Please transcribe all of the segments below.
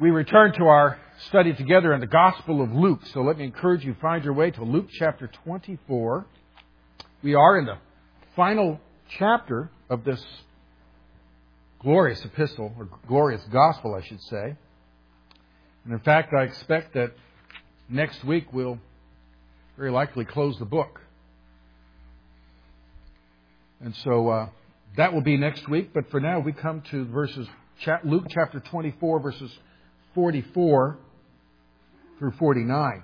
We return to our study together in the Gospel of Luke. So let me encourage you, find your way to Luke chapter 24. We are in the final chapter of this glorious epistle, or glorious gospel, I should say. And in fact, I expect that next week we'll very likely close the book. And so that will be next week. But for now, we come to Luke chapter 24, verses 44 through 49.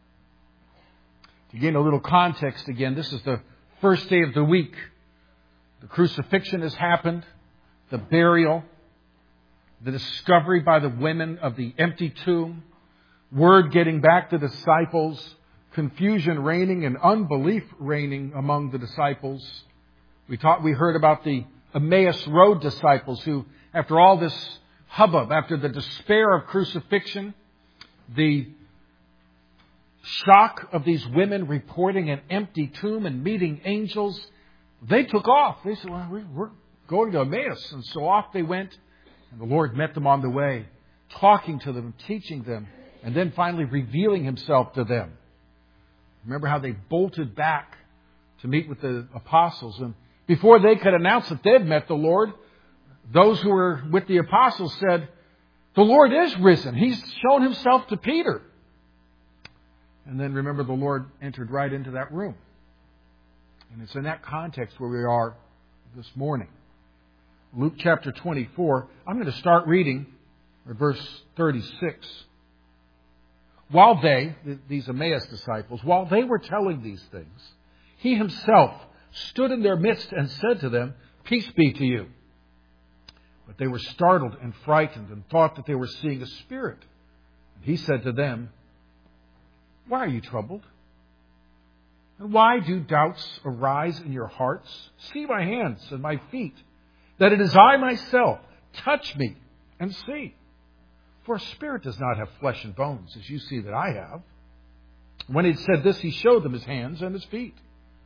To gain a little context again, this is the first day of the week. The crucifixion has happened, the burial, the discovery by the women of the empty tomb, word getting back to the disciples, confusion reigning and unbelief reigning among the disciples. We heard about the Emmaus Road disciples who, after all this hubbub, after the despair of crucifixion, the shock of these women reporting an empty tomb and meeting angels, they took off. They said, well, we're going to Emmaus. And so off they went, and the Lord met them on the way, talking to them, teaching them, and then finally revealing Himself to them. Remember how they bolted back to meet with the apostles. And before they could announce that they'd met the Lord, those who were with the apostles said, the Lord is risen. He's shown Himself to Peter. And then remember, the Lord entered right into that room. And it's in that context where we are this morning. Luke chapter 24. I'm going to start reading at verse 36. While these Emmaus disciples, while they were telling these things, He Himself stood in their midst and said to them, peace be to you. But they were startled and frightened and thought that they were seeing a spirit. And He said to them, why are you troubled? And why do doubts arise in your hearts? See my hands and my feet, that it is I myself. Touch me and see. For a spirit does not have flesh and bones, as you see that I have. When He had said this, He showed them His hands and His feet.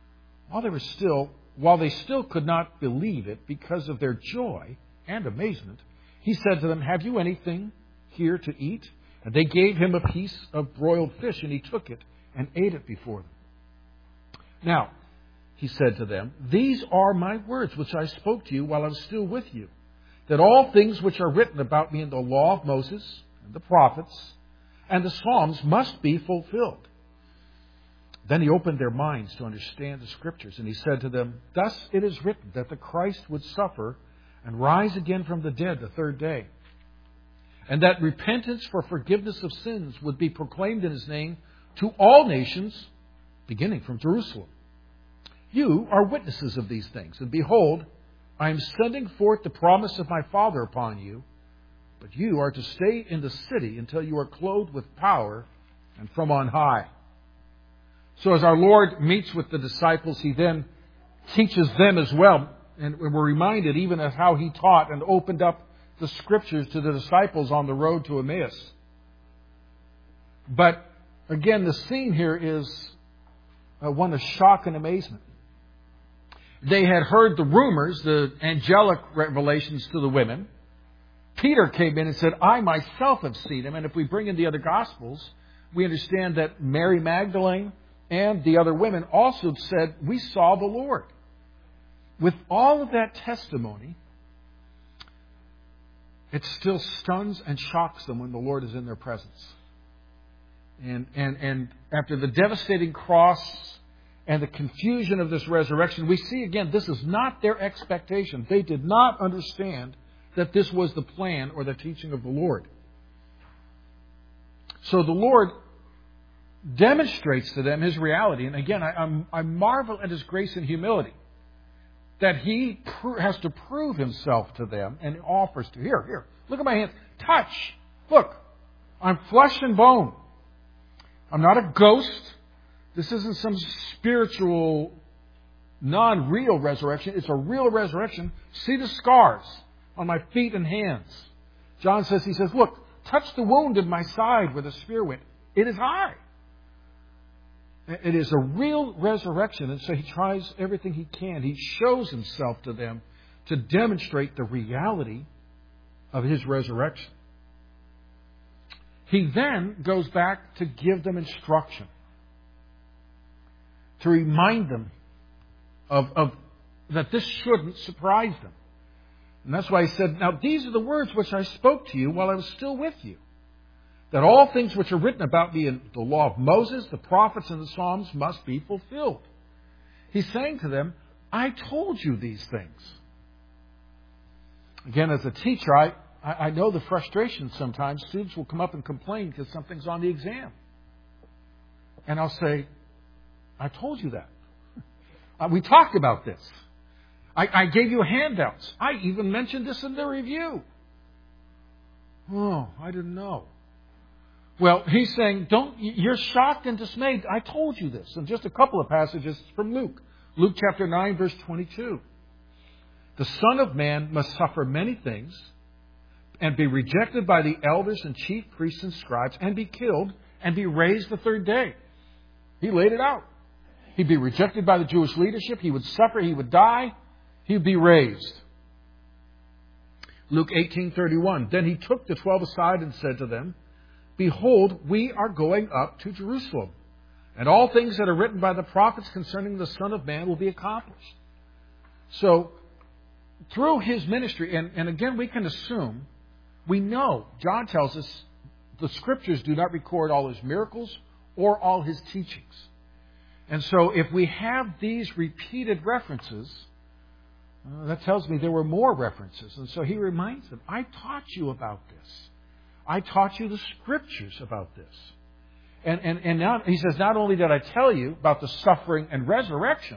While they still could not believe it because of their joy and amazement, He said to them, have you anything here to eat? And they gave Him a piece of broiled fish, and He took it and ate it before them. Now, He said to them, these are my words which I spoke to you while I was still with you, that all things which are written about me in the law of Moses and the prophets and the Psalms must be fulfilled. Then He opened their minds to understand the Scriptures, and He said to them, thus it is written that the Christ would suffer and rise again from the dead the third day, and that repentance for forgiveness of sins would be proclaimed in His name to all nations, beginning from Jerusalem. You are witnesses of these things, and behold, I am sending forth the promise of my Father upon you, but you are to stay in the city until you are clothed with power and from on high. So as our Lord meets with the disciples, He then teaches them as well. And we're reminded even of how He taught and opened up the Scriptures to the disciples on the road to Emmaus. But again, the scene here is one of shock and amazement. They had heard the rumors, the angelic revelations to the women. Peter came in and said, I myself have seen Him. And if we bring in the other Gospels, we understand that Mary Magdalene and the other women also said, we saw the Lord. With all of that testimony, it still stuns and shocks them when the Lord is in their presence. And after the devastating cross and the confusion of this resurrection, we see again, this is not their expectation. They did not understand that this was the plan or the teaching of the Lord. So the Lord demonstrates to them His reality. And again, I marvel at His grace and humility, that He has to prove Himself to them and offers to, here, look at my hands, touch, look, I'm flesh and bone. I'm not a ghost. This isn't some spiritual, non-real resurrection. It's a real resurrection. See the scars on my feet and hands. John says, he says, look, touch the wound in my side where the spear went. It is I. It is a real resurrection. And so He tries everything He can. He shows Himself to them to demonstrate the reality of His resurrection. he then goes back to give them instruction, to remind them of that this shouldn't surprise them. And that's why he said, now these are the words which I spoke to you while I was still with you, that all things which are written about me in the law of Moses, the prophets, and the Psalms must be fulfilled. He's saying to them, I told you these things. Again, as a teacher, I know the frustration sometimes. Students will come up and complain because something's on the exam. And I'll say, I told you that. We talked about this. I gave you handouts. I even mentioned this in the review. Oh, I didn't know. Well, he's saying, you're shocked and dismayed. I told you this. And just a couple of passages from Luke. Luke chapter 9, verse 22. The Son of Man must suffer many things and be rejected by the elders and chief priests and scribes and be killed and be raised the third day. He laid it out. He'd be rejected by the Jewish leadership. He would suffer. He would die. He would be raised. Luke 18:31. Then he took the 12 aside and said to them, Behold, we are going up to Jerusalem, and all things that are written by the prophets concerning the Son of Man will be accomplished. So, through his ministry, and again we can assume, we know, John tells us, the Scriptures do not record all his miracles or all his teachings. And so if we have these repeated references, that tells me there were more references. And so he reminds them, I taught you about this. I taught you the Scriptures about this. And now he says, not only did I tell you about the suffering and resurrection,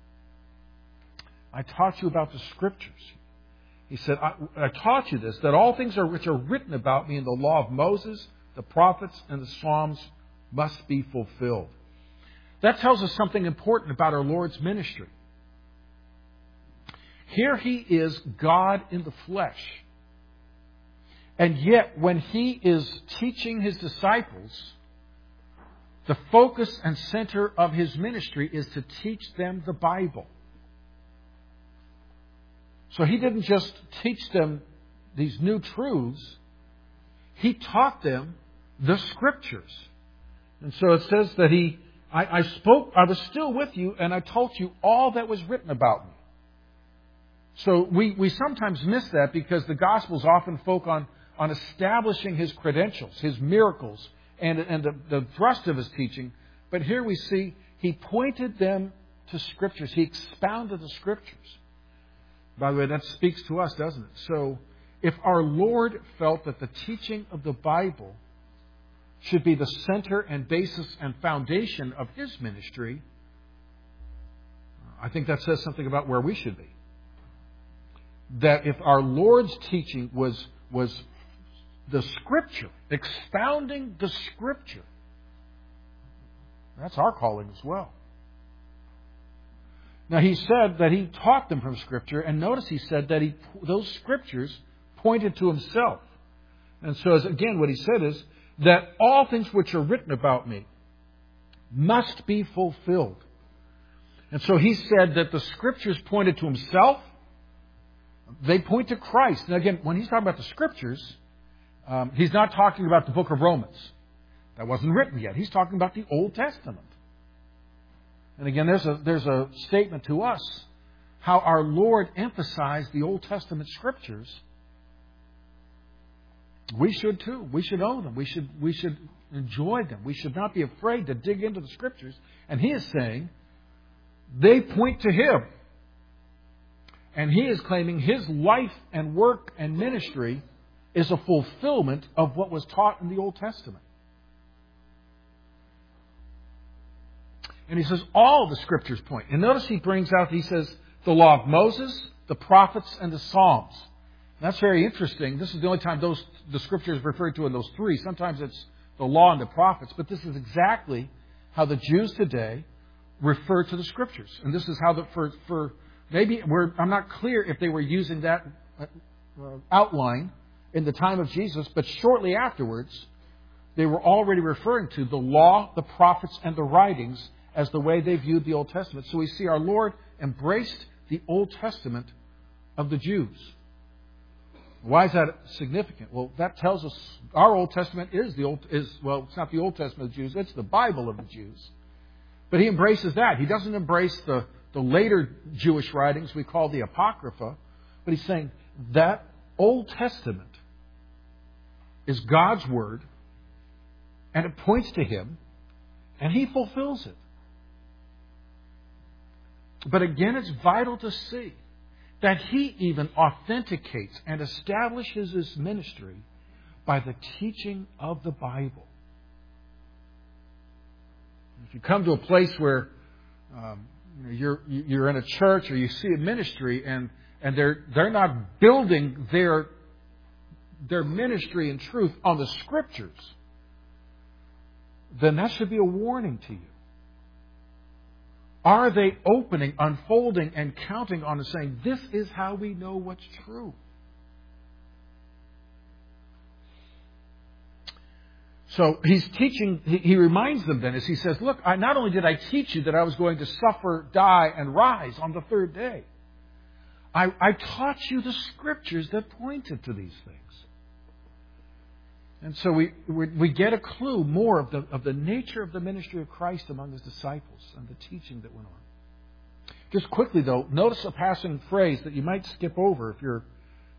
I taught you about the Scriptures. He said, I taught you this, that all things which are written about me in the law of Moses, the prophets, and the Psalms must be fulfilled. That tells us something important about our Lord's ministry. Here he is, God in the flesh. And yet, when he is teaching his disciples, the focus and center of his ministry is to teach them the Bible. So he didn't just teach them these new truths. He taught them the Scriptures. And so it says that I was still with you, and I told you all that was written about me. So we sometimes miss that because the Gospels often focus on establishing his credentials, his miracles, and the thrust of his teaching. But here we see he pointed them to Scriptures. He expounded the Scriptures. By the way, that speaks to us, doesn't it? So if our Lord felt that the teaching of the Bible should be the center and basis and foundation of his ministry, I think that says something about where we should be. That if our Lord's teaching was the Scripture, expounding the Scripture, that's our calling as well. Now, he said that he taught them from Scripture, and notice he said that those Scriptures pointed to himself. And so, again, what he said is that all things which are written about me must be fulfilled. And so he said that the Scriptures pointed to himself. They point to Christ. Now, again, when he's talking about the Scriptures, he's not talking about the book of Romans. That wasn't written yet. He's talking about the Old Testament. And again, there's a statement to us how our Lord emphasized the Old Testament Scriptures. We should too. We should own them. We should enjoy them. We should not be afraid to dig into the Scriptures. And he is saying they point to him. And he is claiming his life and work and ministry is a fulfillment of what was taught in the Old Testament. And he says all the Scriptures point. And notice he brings out, he says, the law of Moses, the prophets, and the Psalms. That's very interesting. This is the only time the Scripture is referred to in those three. Sometimes it's the law and the prophets. But this is exactly how the Jews today refer to the Scriptures. And this is how I'm not clear if they were using that outline in the time of Jesus, but shortly afterwards, they were already referring to the law, the prophets, and the writings as the way they viewed the Old Testament. So we see our Lord embraced the Old Testament of the Jews. Why is that significant? Well, that tells us our Old Testament is it's not the Old Testament of the Jews, it's the Bible of the Jews. But he embraces that. He doesn't embrace the later Jewish writings we call the Apocrypha, but he's saying that Old Testament is God's Word, and it points to Him, and He fulfills it. But again, it's vital to see that He even authenticates and establishes His ministry by the teaching of the Bible. If you come to a place where you're in a church or you see a ministry and they're not building their ministry and truth on the Scriptures, then that should be a warning to you. Are they opening, unfolding, and counting on and saying, this is how we know what's true? So he's teaching, he reminds them then as he says, look, not only did I teach you that I was going to suffer, die, and rise on the third day, I taught you the Scriptures that pointed to these things. And so we get a clue more of the nature of the ministry of Christ among His disciples and the teaching that went on. Just quickly, though, notice a passing phrase that you might skip over if you're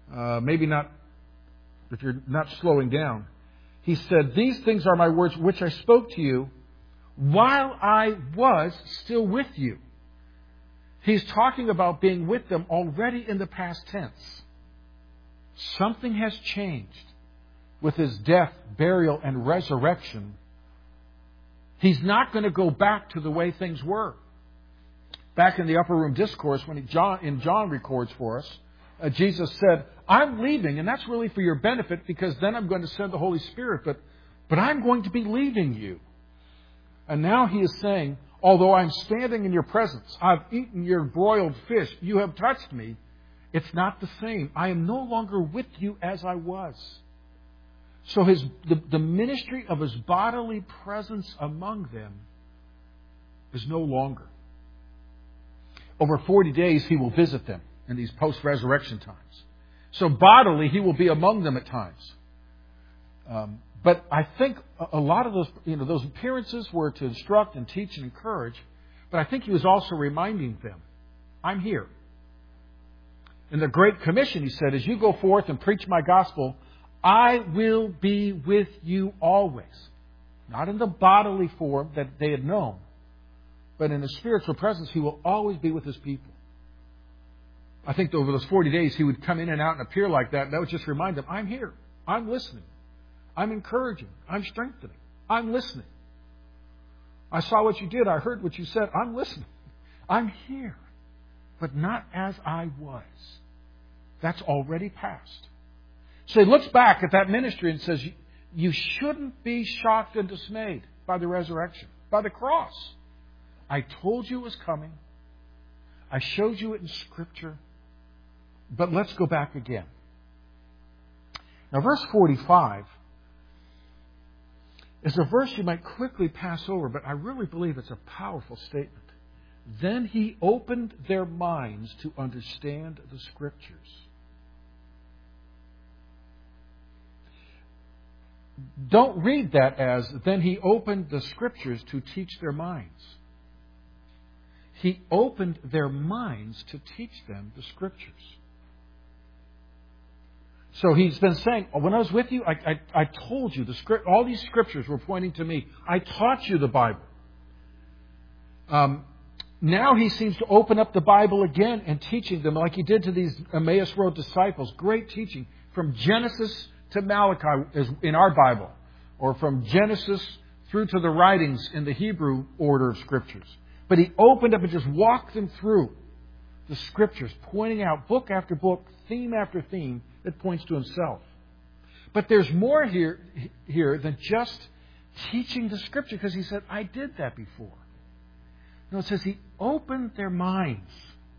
not slowing down. He said, "These things are my words which I spoke to you while I was still with you." He's talking about being with them already in the past tense. Something has changed with His death, burial, and resurrection. He's not going to go back to the way things were. Back in the Upper Room Discourse, when John records for us, Jesus said, I'm leaving, and that's really for your benefit, because then I'm going to send the Holy Spirit, but I'm going to be leaving you. And now He is saying, although I'm standing in your presence, I've eaten your broiled fish, you have touched me, it's not the same. I am no longer with you as I was. So the ministry of His bodily presence among them is no longer. Over 40 days He will visit them in these post-resurrection times. So bodily He will be among them at times. But I think a lot of those appearances were to instruct and teach and encourage. But I think He was also reminding them, I'm here. In the Great Commission, He said, as you go forth and preach my gospel, I will be with you always. Not in the bodily form that they had known, but in the spiritual presence, He will always be with His people. I think over those 40 days, He would come in and out and appear like that. And that would just remind them, I'm here. I'm listening. I'm encouraging. I'm strengthening. I'm listening. I saw what you did. I heard what you said. I'm listening. I'm here. But not as I was. That's already past. So He looks back at that ministry and says, you shouldn't be shocked and dismayed by the resurrection, by the cross. I told you it was coming. I showed you it in Scripture. But let's go back again. Now, verse 45 is a verse you might quickly pass over, but I really believe it's a powerful statement. Then He opened their minds to understand the Scriptures. Don't read that as, then He opened the Scriptures to teach their minds. He opened their minds to teach them the Scriptures. So He's been saying, when I was with you, I told you, all these Scriptures were pointing to me. I taught you the Bible. Now He seems to open up the Bible again and teaching them like He did to these Emmaus Road disciples. Great teaching from Genesis to Malachi is in our Bible, or from Genesis through to the writings in the Hebrew order of Scriptures. But He opened up and just walked them through the Scriptures, pointing out book after book, theme after theme that points to Himself. But there's more here than just teaching the Scripture, because He said, I did that before. No, it says He opened their minds.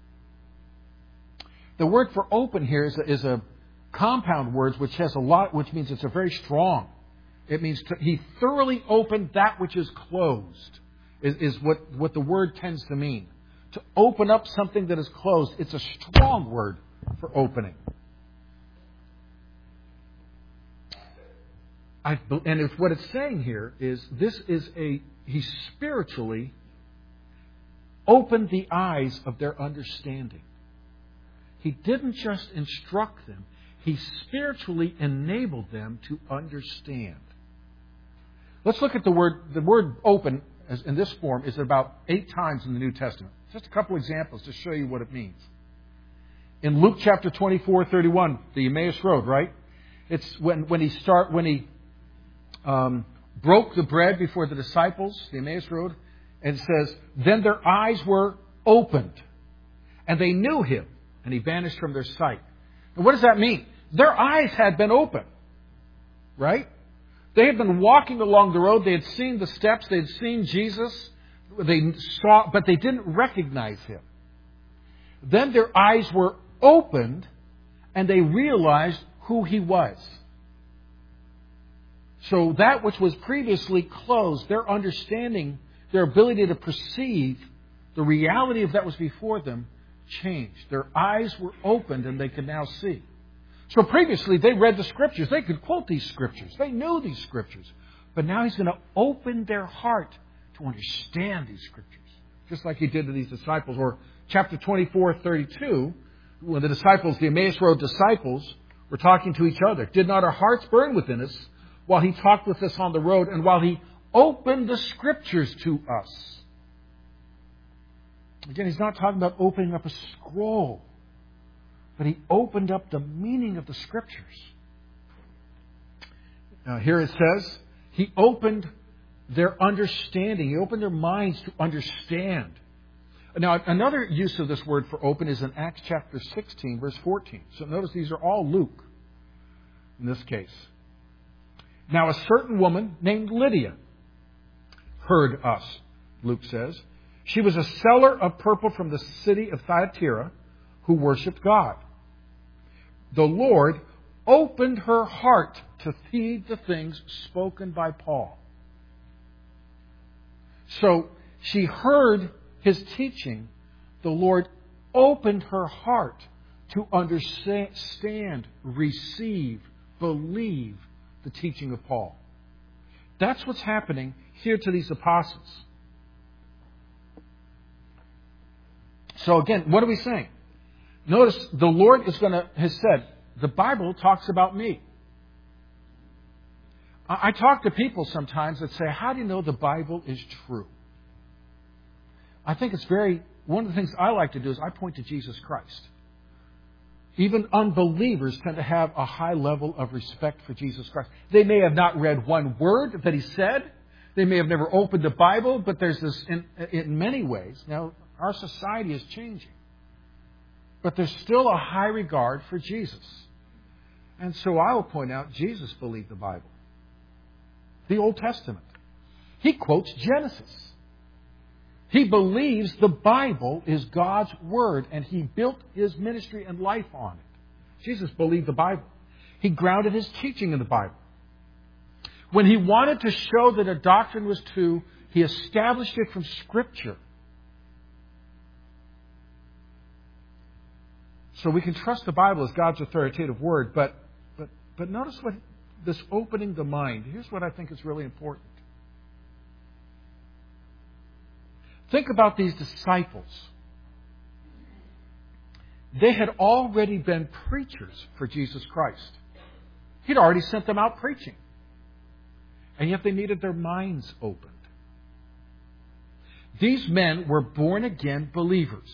The word for open here is a compound word which means it's a very strong. It means He thoroughly opened that which is closed, is what the word tends to mean. To open up something that is closed, it's a strong word for opening. And if what it's saying here is he spiritually opened the eyes of their understanding. He didn't just instruct them. He spiritually enabled them to understand. Let's look at the word. The word open in this form is about 8 times in the New Testament. Just a couple examples to show you what it means. In Luke chapter 24:31, the Emmaus Road, right? It's when he broke the bread before the disciples, the Emmaus Road, and it says, then their eyes were opened, and they knew him, and he vanished from their sight. And what does that mean? Their eyes had been open, right? They had been walking along the road. They had seen the steps. They had seen Jesus. They saw, but they didn't recognize him. Then their eyes were opened, and they realized who he was. So that which was previously closed, their understanding, their ability to perceive the reality of that was before them, changed. Their eyes were opened, and they could now see. So previously, they read the Scriptures. They could quote these Scriptures. They knew these Scriptures. But now He's going to open their heart to understand these Scriptures. Just like He did to these disciples. Or chapter 24:32, when the disciples, the Emmaus Road disciples, were talking to each other. Did not our hearts burn within us while He talked with us on the road and while He opened the Scriptures to us? Again, He's not talking about opening up a scroll. But He opened up the meaning of the Scriptures. Here it says, He opened their understanding. He opened their minds to understand. Now, another use of this word for open is in Acts chapter 16, verse 14. So notice these are all Luke in this case. Now, a certain woman named Lydia heard us, Luke says. She was a seller of purple from the city of Thyatira who worshipped God. The Lord opened her heart to heed the things spoken by Paul. So she heard his teaching. The Lord opened her heart to understand, receive, believe the teaching of Paul. That's what's happening here to these apostles. So again, what are we saying? Notice the Lord has said, the Bible talks about me. I talk to people sometimes that say, how do you know the Bible is true? I think one of the things I like to do is I point to Jesus Christ. Even unbelievers tend to have a high level of respect for Jesus Christ. They may have not read one word that He said. They may have never opened the Bible, but there's this, in many ways. Now, our society is changing. But there's still a high regard for Jesus. And so I will point out, Jesus believed the Bible. The Old Testament. He quotes Genesis. He believes the Bible is God's Word, and He built His ministry and life on it. Jesus believed the Bible. He grounded His teaching in the Bible. When He wanted to show that a doctrine was true, He established it from Scripture. So we can trust the Bible as God's authoritative Word, but notice what this opening the mind. Here's what I think is really important. Think about these disciples. They had already been preachers for Jesus Christ. He'd already sent them out preaching. And yet they needed their minds opened. These men were born-again believers.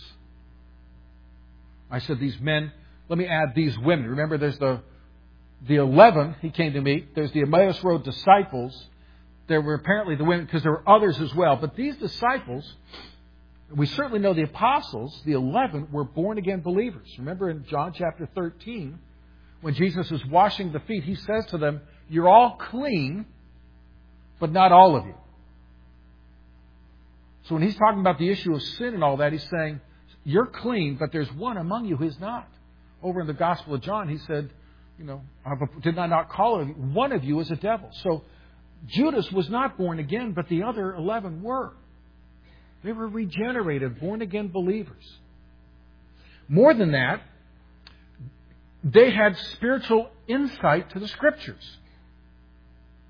I said these men, let me add these women. Remember, there's the 11 He came to meet. There's the Emmaus Road disciples. There were apparently the women, because there were others as well. But these disciples, we certainly know the apostles, the 11, were born-again believers. Remember in John chapter 13, when Jesus is washing the feet, He says to them, you're all clean, but not all of you. So when He's talking about the issue of sin and all that, He's saying, you're clean, but there's one among you who is not. Over in the Gospel of John, He said, did I not call one of you as a devil? So Judas was not born again, but the other 11 were. They were regenerated, born-again believers. More than that, they had spiritual insight to the Scriptures.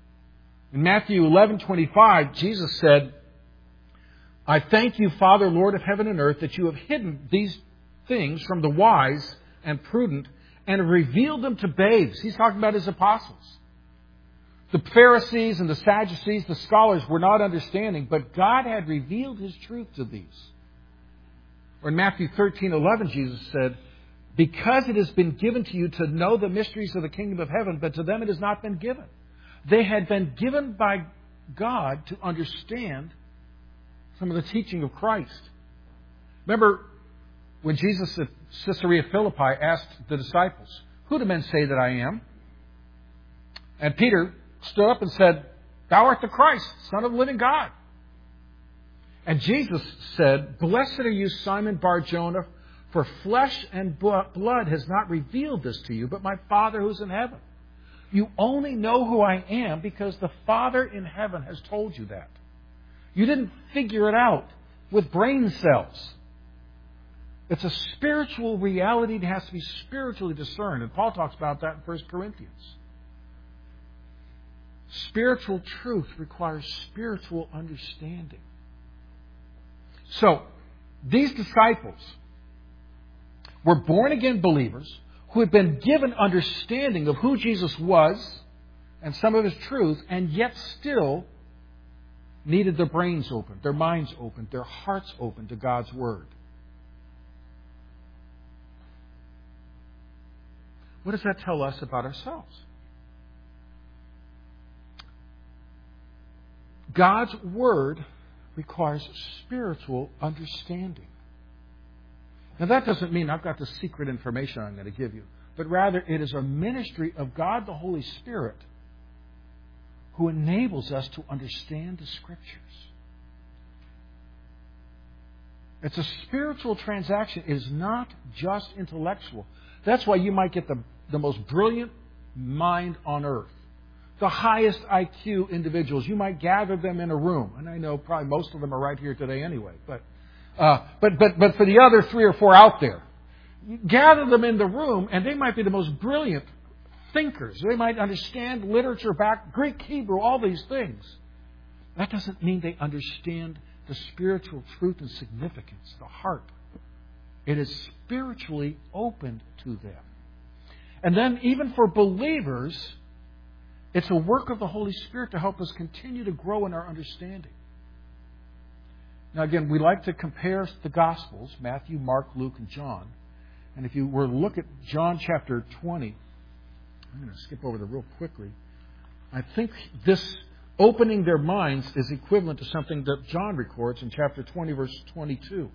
In Matthew 11:25, Jesus said, I thank you, Father, Lord of heaven and earth, that you have hidden these things from the wise and prudent and have revealed them to babes. He's talking about his apostles. The Pharisees and the Sadducees, the scholars, were not understanding, but God had revealed His truth to these. Or in Matthew 13:11, Jesus said, because it has been given to you to know the mysteries of the kingdom of heaven, but to them it has not been given. They had been given by God to understand some of the teaching of Christ. Remember when Jesus at Caesarea Philippi asked the disciples, who do men say that I am? And Peter stood up and said, thou art the Christ, Son of the living God. And Jesus said, blessed are you, Simon Bar-Jonah, for flesh and blood has not revealed this to you, but my Father who's in heaven. You only know who I am because the Father in heaven has told you that. You didn't figure it out with brain cells. It's a spiritual reality that has to be spiritually discerned. And Paul talks about that in 1 Corinthians. Spiritual truth requires spiritual understanding. So, these disciples were born-again believers who had been given understanding of who Jesus was and some of His truth, and yet still needed their brains opened, their minds opened, their hearts opened to God's Word. What does that tell us about ourselves? God's Word requires spiritual understanding. Now that doesn't mean I've got the secret information I'm going to give you, but rather it is a ministry of God the Holy Spirit who enables us to understand the Scriptures. It's a spiritual transaction. It is not just intellectual. That's why you might get the most brilliant mind on earth. The highest IQ individuals. You might gather them in a room. And I know probably most of them are right here today anyway. But for the other 3 or 4 out there, you gather them in the room and they might be the most brilliant thinkers. They might understand literature, Greek, Hebrew, all these things. That doesn't mean they understand the spiritual truth and significance, the heart. It is spiritually opened to them. And then even for believers, it's a work of the Holy Spirit to help us continue to grow in our understanding. Now again, we like to compare the Gospels, Matthew, Mark, Luke, and John. And if you were to look at John chapter 20, I'm going to skip over there real quickly. I think this opening their minds is equivalent to something that John records in chapter 20, verse 22.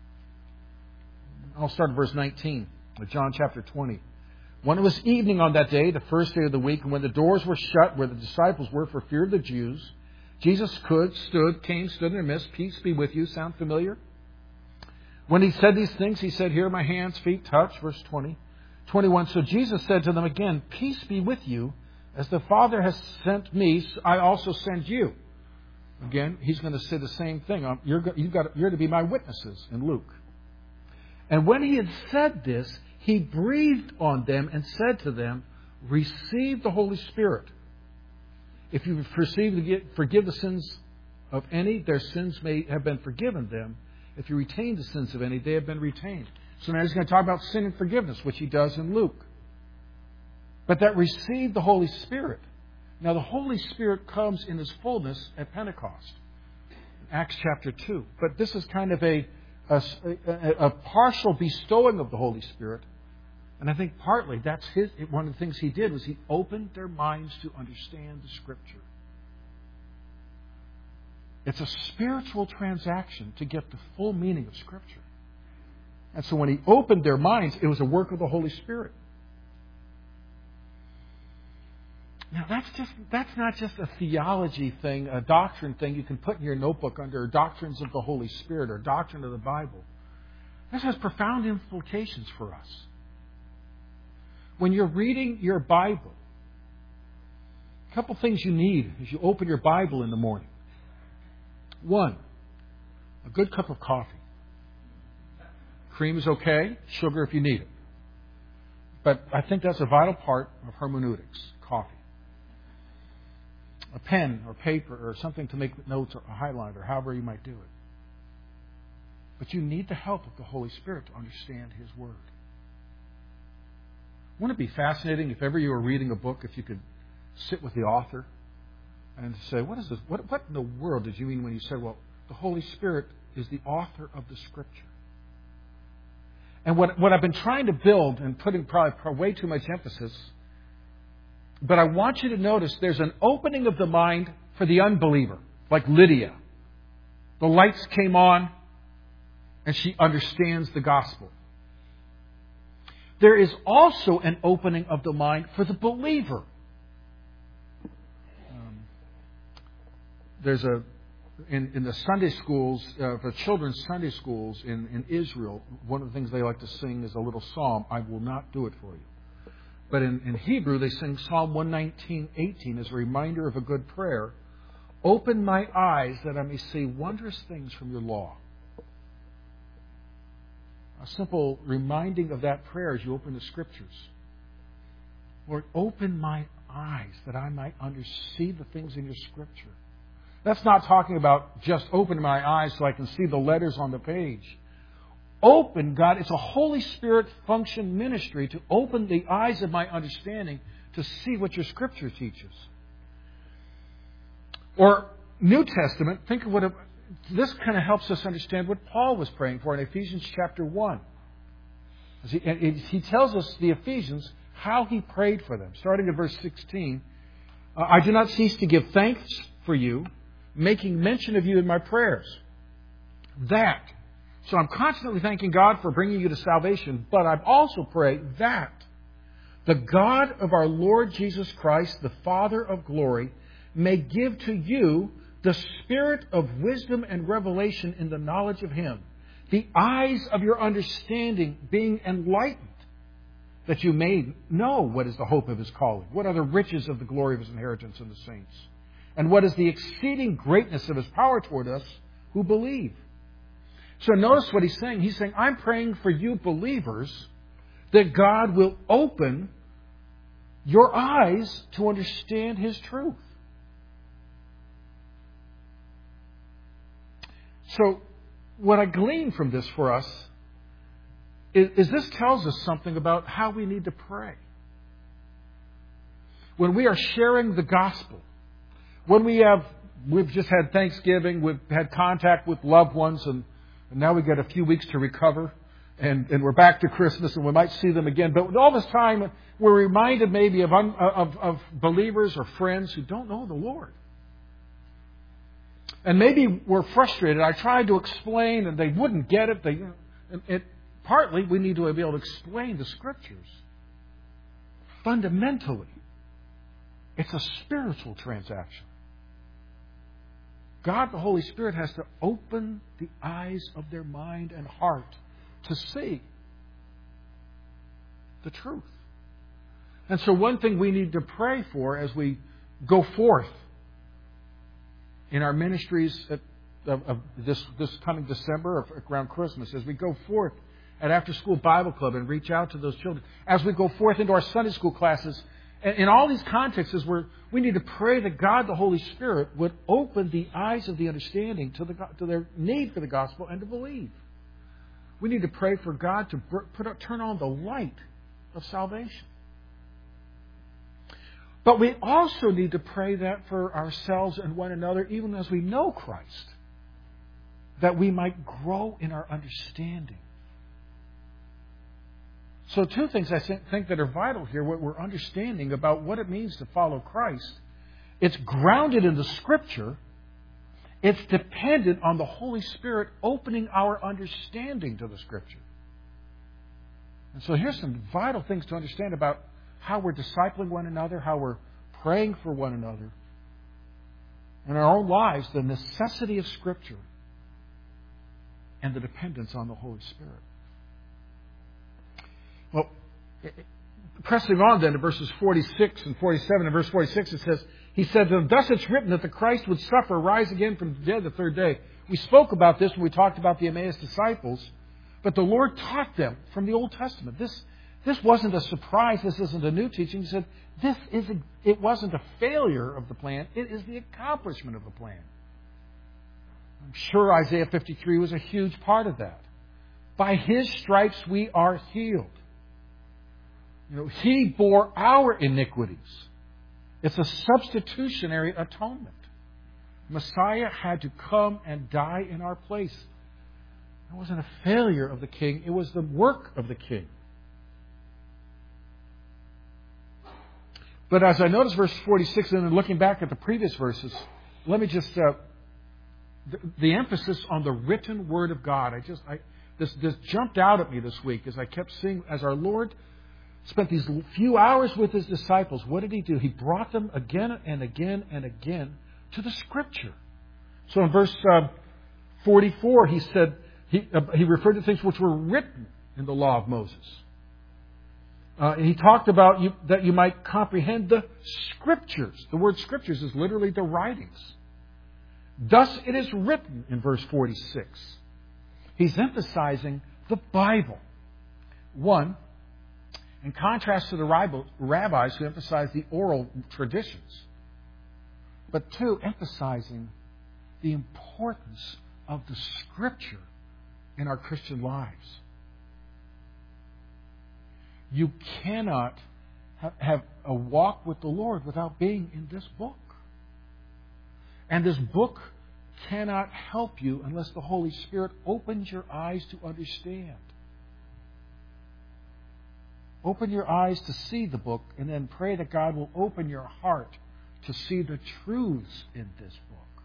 I'll start at verse 19 of John chapter 20. When it was evening on that day, the first day of the week, and when the doors were shut where the disciples were for fear of the Jews, Jesus stood in their midst. Peace be with you. Sound familiar? When He said these things, He said, here are my hands, feet, touch. Verse 20. 21. So Jesus said to them again, peace be with you. As the Father has sent me, I also send you. Again, He's going to say the same thing. You're to be my witnesses in Luke. And when He had said this, He breathed on them and said to them, receive the Holy Spirit. If you forgive the sins of any, their sins may have been forgiven them. If you retain the sins of any, they have been retained. So now He's going to talk about sin and forgiveness, which He does in Luke. But that receive the Holy Spirit. Now the Holy Spirit comes in His fullness at Pentecost. Acts chapter 2. But this is kind of a partial bestowing of the Holy Spirit. And I think partly that's one of the things He did was He opened their minds to understand the Scripture. It's a spiritual transaction to get the full meaning of Scripture. And so when He opened their minds, it was a work of the Holy Spirit. Now that's not just a theology thing, a doctrine thing you can put in your notebook under doctrines of the Holy Spirit or doctrine of the Bible. This has profound implications for us. When you're reading your Bible, a couple things you need as you open your Bible in the morning. 1, a good cup of coffee. Cream is okay, sugar if you need it. But I think that's a vital part of hermeneutics, coffee. a pen or paper or something to make notes or a highlight or however you might do it. But you need the help of the Holy Spirit to understand His Word. Wouldn't it be fascinating if ever you were reading a book, if you could sit with the author and say, what is this? What in the world did you mean when you said, well, the Holy Spirit is the author of the Scripture? And what I've been trying to build and putting probably way too much emphasis, but I want you to notice there's an opening of the mind for the unbeliever, like Lydia. The lights came on and she understands the gospel. There is also an opening of the mind for the believer. There's in the Sunday schools, the children's Sunday schools in Israel, one of the things they like to sing is a little psalm, I will not do it for you. But in Hebrew, they sing Psalm 119:18 as a reminder of a good prayer. Open my eyes that I may see wondrous things from your law. A simple reminding of that prayer as you open the Scriptures. Lord, open my eyes that I might see the things in your Scripture. That's not talking about just open my eyes so I can see the letters on the page. Open, God, it's a Holy Spirit function ministry to open the eyes of my understanding to see what your Scripture teaches. Or New Testament, think of this kind of helps us understand what Paul was praying for in Ephesians chapter 1. He tells us, the Ephesians, how he prayed for them. Starting at verse 16, I do not cease to give thanks for you, making mention of you in my prayers. So I'm constantly thanking God for bringing you to salvation, but I also pray that the God of our Lord Jesus Christ, the Father of glory, may give to you the spirit of wisdom and revelation in the knowledge of Him, the eyes of your understanding being enlightened, that you may know what is the hope of His calling, what are the riches of the glory of His inheritance in the saints, and what is the exceeding greatness of His power toward us who believe. So notice what he's saying. He's saying, I'm praying for you believers that God will open your eyes to understand His truth. So what I glean from this for us is this tells us something about how we need to pray. When we are sharing the gospel, when we've just had Thanksgiving, we've had contact with loved ones, and now we get a few weeks to recover, and we're back to Christmas, and we might see them again. But all this time, we're reminded maybe of believers or friends who don't know the Lord. And maybe we're frustrated. I tried to explain, and they wouldn't get it. Partly, we need to be able to explain the Scriptures. Fundamentally, it's a spiritual transaction. God, the Holy Spirit, has to open the eyes of their mind and heart to see the truth. And so one thing we need to pray for as we go forth in our ministries of this coming December, around Christmas, as we go forth at After School Bible Club and reach out to those children, as we go forth into our Sunday school classes, in all these contexts, we need to pray that God, the Holy Spirit, would open the eyes of the understanding to their need for the gospel and to believe. We need to pray for God to turn on the light of salvation. But we also need to pray that for ourselves and one another, even as we know Christ, that we might grow in our understanding. So two things I think that are vital here, what we're understanding about what it means to follow Christ. It's grounded in the Scripture. It's dependent on the Holy Spirit opening our understanding to the Scripture. And so here's some vital things to understand about how we're discipling one another, how we're praying for one another. In our own lives, the necessity of Scripture and the dependence on the Holy Spirit. Well, pressing on then to verses 46 and 47, in verse 46 it says, He said, thus it's written that the Christ would suffer, rise again from the dead the third day. We spoke about this when we talked about the Emmaus disciples, but the Lord taught them from the Old Testament. This wasn't a surprise. This isn't a new teaching. He said, it wasn't a failure of the plan. It is the accomplishment of the plan. I'm sure Isaiah 53 was a huge part of that. By His stripes we are healed. He bore our iniquities. It's a substitutionary atonement. Messiah had to come and die in our place. It wasn't a failure of the King. It was the work of the King. But as I notice verse 46, and then looking back at the previous verses, let me just... the emphasis on the written Word of God. This jumped out at me this week as I kept seeing, as our Lord spent these few hours with His disciples, what did He do? He brought them again and again and again to the Scripture. So in verse 44, He said, He referred to things which were written in the law of Moses. He talked about that you might comprehend the Scriptures. The word Scriptures is literally the writings. Thus it is written in verse 46. He's emphasizing the Bible. One, in contrast to the rabbis who emphasize the oral traditions. But two, emphasizing the importance of the Scripture in our Christian lives. You cannot have a walk with the Lord without being in this book. And this book cannot help you unless the Holy Spirit opens your eyes to understand. Open your eyes to see the book, and then pray that God will open your heart to see the truths in this book.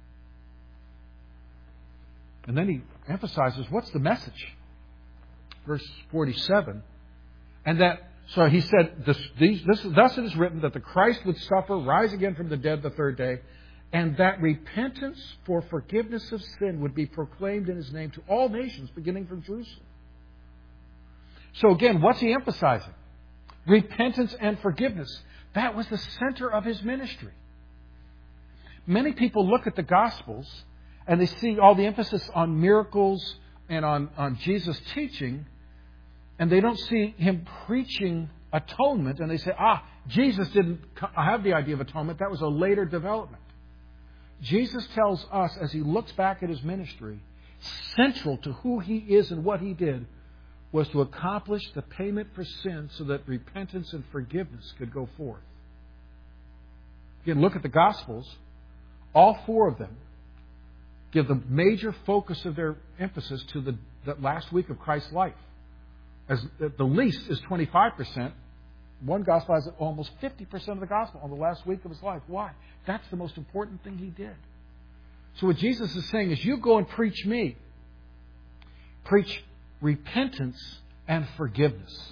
And then he emphasizes, what's the message? Verse 47. And that, so he said, thus it is written that the Christ would suffer, rise again from the dead the third day, and that repentance for forgiveness of sin would be proclaimed in His name to all nations, beginning from Jerusalem. So again, what's he emphasizing? Repentance and forgiveness. That was the center of His ministry. Many people look at the Gospels and they see all the emphasis on miracles and on Jesus' teaching, and they don't see Him preaching atonement, and they say, Jesus didn't have the idea of atonement. That was a later development. Jesus tells us, as He looks back at His ministry, central to who He is and what He did was to accomplish the payment for sin so that repentance and forgiveness could go forth. Again, look at the Gospels. All four of them give the major focus of their emphasis to the last week of Christ's life. As the least is 25%. One Gospel has almost 50% of the Gospel on the last week of His life. Why? That's the most important thing He did. So what Jesus is saying is, you go and preach me. Preach repentance and forgiveness.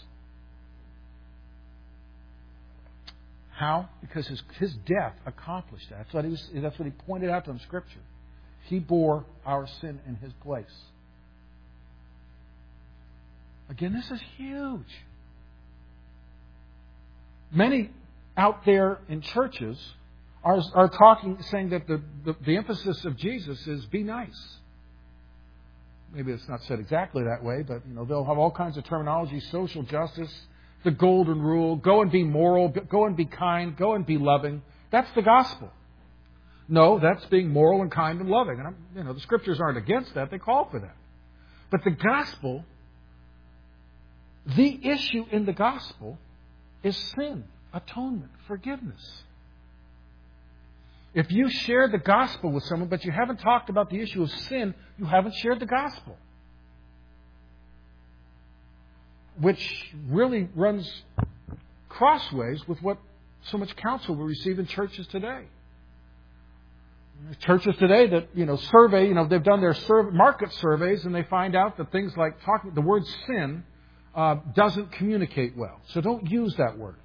How? Because his death accomplished that. That's what He pointed out to them in Scripture. He bore our sin in His place. Again, this is huge. Many out there in churches are talking, saying that the emphasis of Jesus is be nice. Maybe it's not said exactly that way, but they'll have all kinds of terminology: social justice, the golden rule, go and be moral, go and be kind, go and be loving. That's the gospel. No, that's being moral and kind and loving. And the Scriptures aren't against that; they call for that. But the gospel, the issue in the gospel, is sin, atonement, forgiveness. If you share the gospel with someone, but you haven't talked about the issue of sin, you haven't shared the gospel. Which really runs crossways with what so much counsel we receive in churches today. Churches today that, survey, they've done their market surveys, and they find out that things like the word sin doesn't communicate well. So don't use that word.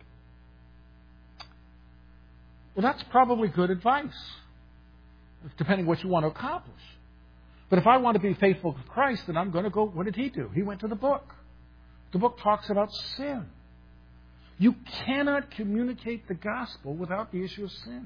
Well, that's probably good advice, depending what you want to accomplish. But if I want to be faithful to Christ, then I'm going to go, what did He do? He went to the book. The book talks about sin. You cannot communicate the gospel without the issue of sin.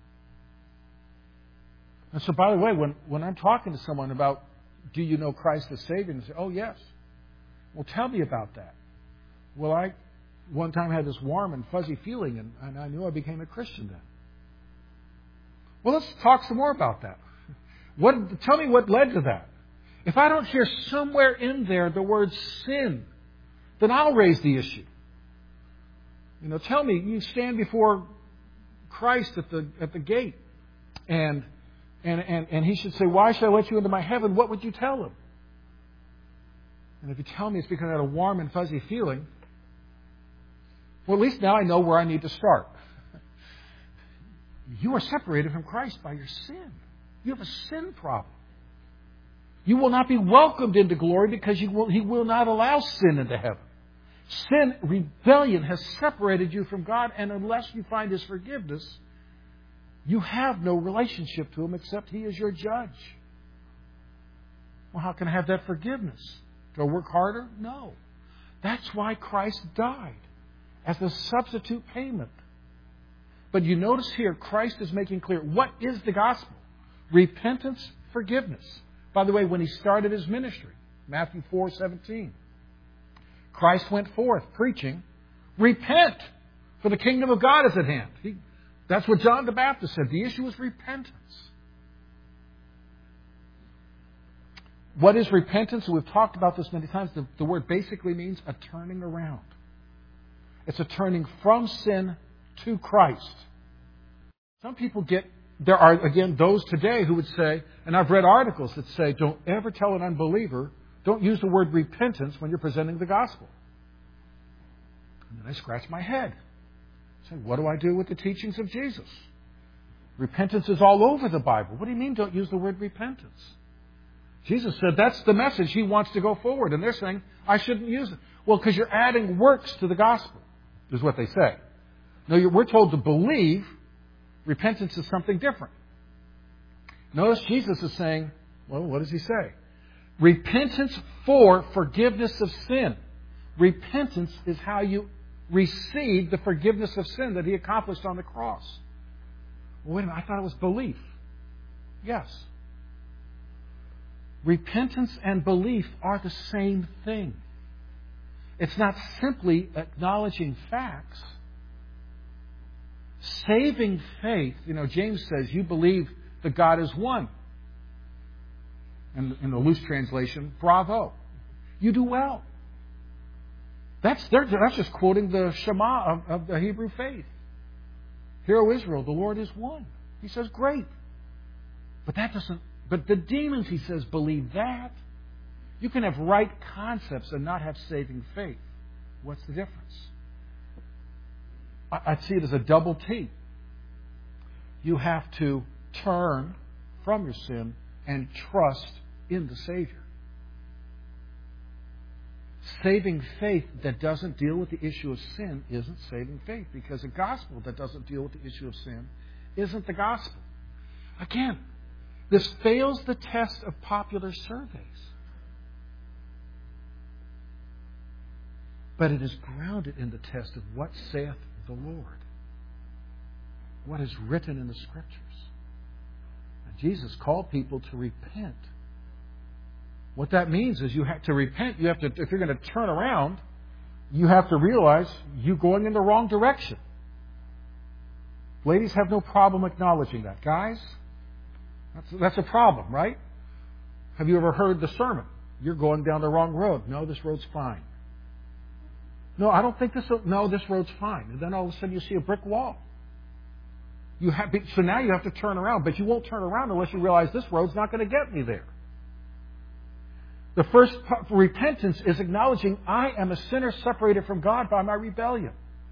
And so, by the way, when I'm talking to someone about, do you know Christ as Savior? And they say, oh, yes. Well, tell me about that. Well, I one time had this warm and fuzzy feeling, and I knew I became a Christian then. Well, let's talk some more about that. Tell me what led to that. If I don't hear somewhere in there the word sin, then I'll raise the issue. Tell me, you stand before Christ at the gate, and He should say, "Why should I let you into my heaven?" What would you tell Him? And if you tell me it's because I had a warm and fuzzy feeling, well, at least now I know where I need to start. You are separated from Christ by your sin. You have a sin problem. You will not be welcomed into glory because He will not allow sin into heaven. Sin, rebellion, has separated you from God, and unless you find His forgiveness, you have no relationship to Him except He is your judge. Well, how can I have that forgiveness? Do I work harder? No. That's why Christ died, as a substitute payment. But you notice here, Christ is making clear, what is the gospel? Repentance, forgiveness. By the way, when He started His ministry, Matthew 4:17, Christ went forth preaching, "Repent, for the kingdom of God is at hand." That's what John the Baptist said. The issue is repentance. What is repentance? We've talked about this many times. The word basically means a turning around. It's a turning from sin to Christ. Some people there are, again, those today who would say, and I've read articles that say, don't ever tell an unbeliever, don't use the word repentance when you're presenting the gospel. And then I scratch my head. I say, what do I do with the teachings of Jesus? Repentance is all over the Bible. What do you mean don't use the word repentance? Jesus said that's the message He wants to go forward. And they're saying, I shouldn't use it. Well, because you're adding works to the gospel, is what they say. No, we're told to believe. Repentance is something different. Notice Jesus is saying, well, what does He say? Repentance for forgiveness of sin. Repentance is how you receive the forgiveness of sin that He accomplished on the cross. Well, wait a minute, I thought it was belief. Yes. Repentance and belief are the same thing. It's not simply acknowledging facts. Saving faith, James says, you believe that God is one. And in the loose translation, bravo. You do well. That's just quoting the Shema of the Hebrew faith. Hear, O Israel, the Lord is one. He says, great. But the demons, he says, believe that. You can have right concepts and not have saving faith. What's the difference? I see it as a double T. You have to turn from your sin and trust in the Savior. Saving faith that doesn't deal with the issue of sin isn't saving faith, because a gospel that doesn't deal with the issue of sin isn't the gospel. Again, this fails the test of popular surveys. But it is grounded in the test of what saith the Lord. What is written in the Scriptures. And Jesus called people to repent. What that means is you have to repent. You have to, if you're going to turn around, you have to realize you're going in the wrong direction. Ladies have no problem acknowledging that. Guys, that's a problem, right? Have you ever heard the sermon? You're going down the wrong road. No, this road's fine. No, I don't think this road's fine. And then all of a sudden you see a brick wall. So now you have to turn around, but you won't turn around unless you realize this road's not going to get me there. The first repentance is acknowledging I am a sinner separated from God by my rebellion.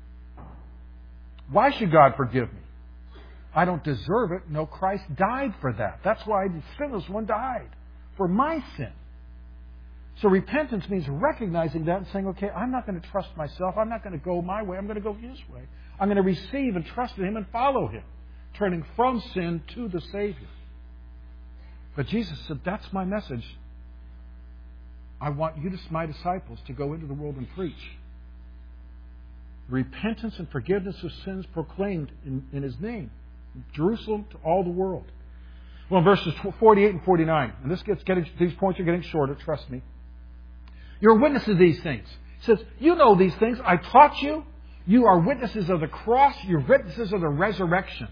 Why should God forgive me? I don't deserve it. No, Christ died for that. That's why the sinless one died. For my sin. So repentance means recognizing that and saying, okay, I'm not going to trust myself. I'm not going to go my way. I'm going to go His way. I'm going to receive and trust in Him and follow Him. Turning from sin to the Savior. But Jesus said, that's my message. I want you, my disciples, to go into the world and preach. Repentance and forgiveness of sins proclaimed in His name. Jerusalem to all the world. Well, in verses 48 and 49, and these points are getting shorter, trust me. You're witnesses of these things. He says, you know these things. I taught you. You are witnesses of the cross. You're witnesses of the resurrection.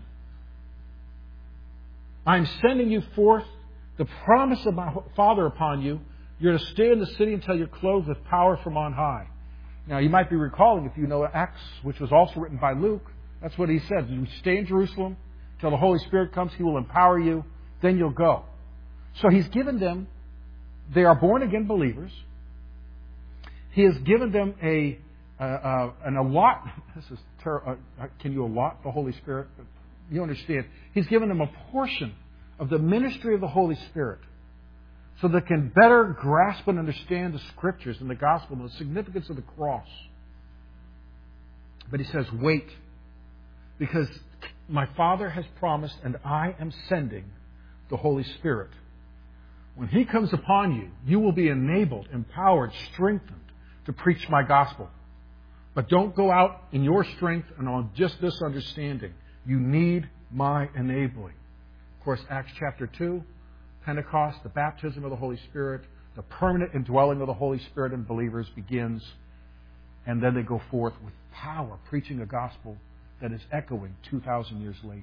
I'm sending you forth the promise of my Father upon you. You're to stay in the city until you're clothed with power from on high. Now, you might be recalling, if you know Acts, which was also written by Luke, that's what he said. You stay in Jerusalem until the Holy Spirit comes. He will empower you. Then you'll go. So he's given them, they are born again believers. He has given them an allot. This is can you allot the Holy Spirit? You understand. He's given them a portion of the ministry of the Holy Spirit so they can better grasp and understand the Scriptures and the Gospel and the significance of the cross. But he says, wait, because my Father has promised and I am sending the Holy Spirit. When He comes upon you, you will be enabled, empowered, strengthened to preach my gospel. But don't go out in your strength and on just this understanding. You need my enabling. Of course, Acts chapter 2, Pentecost, the baptism of the Holy Spirit, the permanent indwelling of the Holy Spirit in believers begins. And then they go forth with power, preaching a gospel that is echoing 2,000 years later.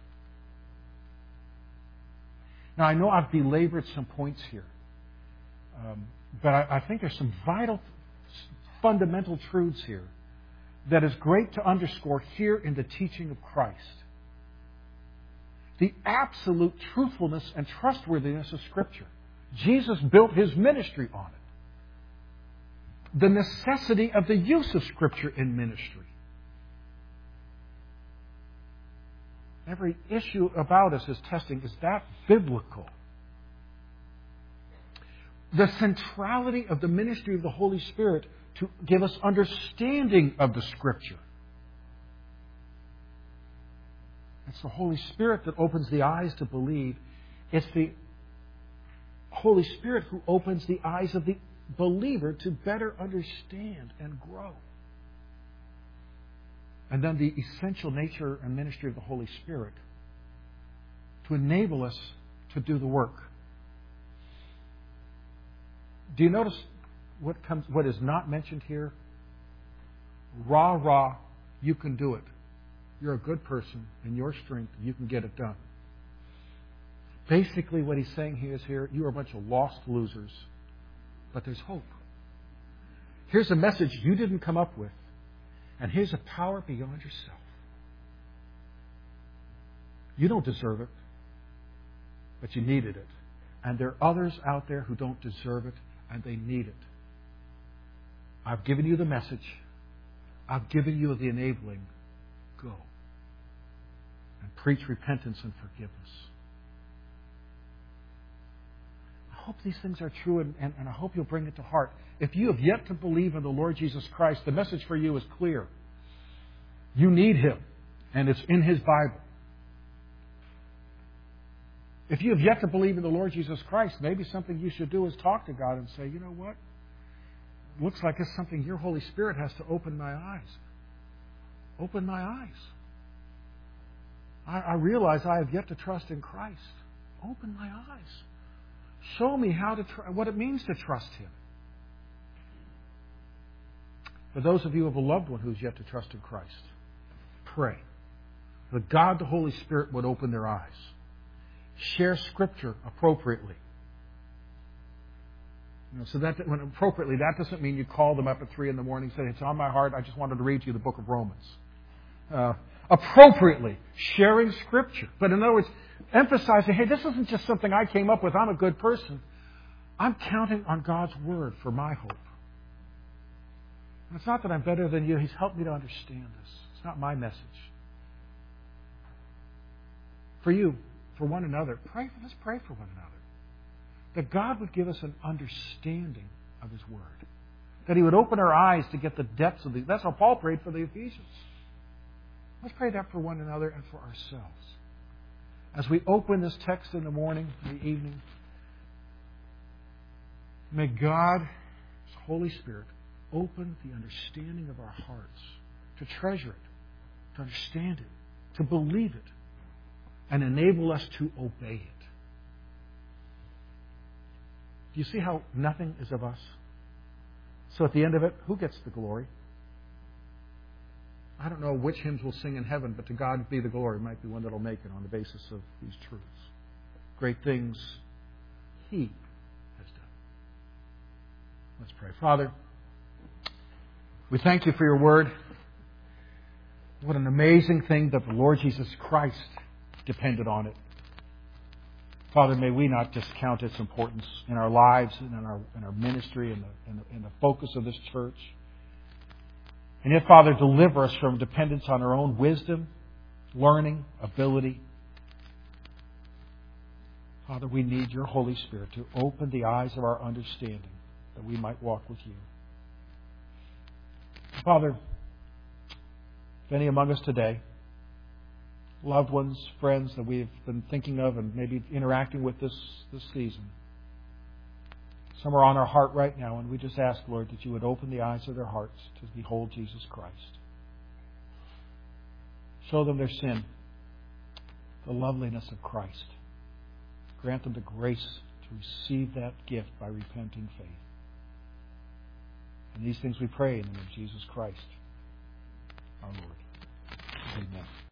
Now, I know I've belabored some points here. But I think there's some vital, fundamental truths here that is great to underscore here in the teaching of Christ. The absolute truthfulness and trustworthiness of Scripture. Jesus built His ministry on it. The necessity of the use of Scripture in ministry. Every issue about us is testing. Is that biblical? The centrality of the ministry of the Holy Spirit to give us understanding of the Scripture. It's the Holy Spirit that opens the eyes to believe. It's the Holy Spirit who opens the eyes of the believer to better understand and grow. And then the essential nature and ministry of the Holy Spirit to enable us to do the work. Do you notice what is not mentioned here? Rah, you can do it. You're a good person. In your strength, you can get it done. Basically, what he's saying here, you are a bunch of lost losers. But there's hope. Here's a message you didn't come up with. And here's a power beyond yourself. You don't deserve it, but you needed it. And there are others out there who don't deserve it, and they need it. I've given you the message. I've given you the enabling. Go. And preach repentance and forgiveness. I hope these things are true, and I hope you'll bring it to heart. If you have yet to believe in the Lord Jesus Christ, the message for you is clear. You need Him, and it's in His Bible. If you have yet to believe in the Lord Jesus Christ, maybe something you should do is talk to God and say, you know what? It looks like it's something your Holy Spirit has to open my eyes. Open my eyes. I realize I have yet to trust in Christ. Open my eyes. Show me how to what it means to trust Him. For those of you who have a loved one who's yet to trust in Christ, pray that God, the Holy Spirit, would open their eyes. Share Scripture appropriately. So that when appropriately, that doesn't mean you call them up at 3 a.m. and say, it's on my heart, I just wanted to read to you the book of Romans. Appropriately, sharing Scripture. But in other words, emphasizing, hey, this isn't just something I came up with, I'm a good person. I'm counting on God's Word for my hope. And it's not that I'm better than you. He's helped me to understand this. It's not my message. For you, for one another, let's pray for one another. That God would give us an understanding of His Word. That He would open our eyes to get the depths of these. That's how Paul prayed for the Ephesians. Let's pray that for one another and for ourselves. As we open this text in the morning, in the evening, may God, His Holy Spirit, open the understanding of our hearts to treasure it, to understand it, to believe it, and enable us to obey it. Do you see how nothing is of us? So at the end of it, who gets the glory? I don't know which hymns we'll sing in heaven, but to God be the glory might be one that'll make it on the basis of these truths. Great things He has done. Let's pray. Father, we thank You for Your Word. What an amazing thing that the Lord Jesus Christ depended on it. Father, may we not discount its importance in our lives and in our ministry and the focus of this church. And yet, Father, deliver us from dependence on our own wisdom, learning, ability. Father, we need Your Holy Spirit to open the eyes of our understanding that we might walk with You. Father, if any among us today, loved ones, friends that we've been thinking of and maybe interacting with this season, some are on our heart right now, and we just ask, Lord, that You would open the eyes of their hearts to behold Jesus Christ. Show them their sin, the loveliness of Christ. Grant them the grace to receive that gift by repenting faith. And these things we pray in the name of Jesus Christ, our Lord. Amen.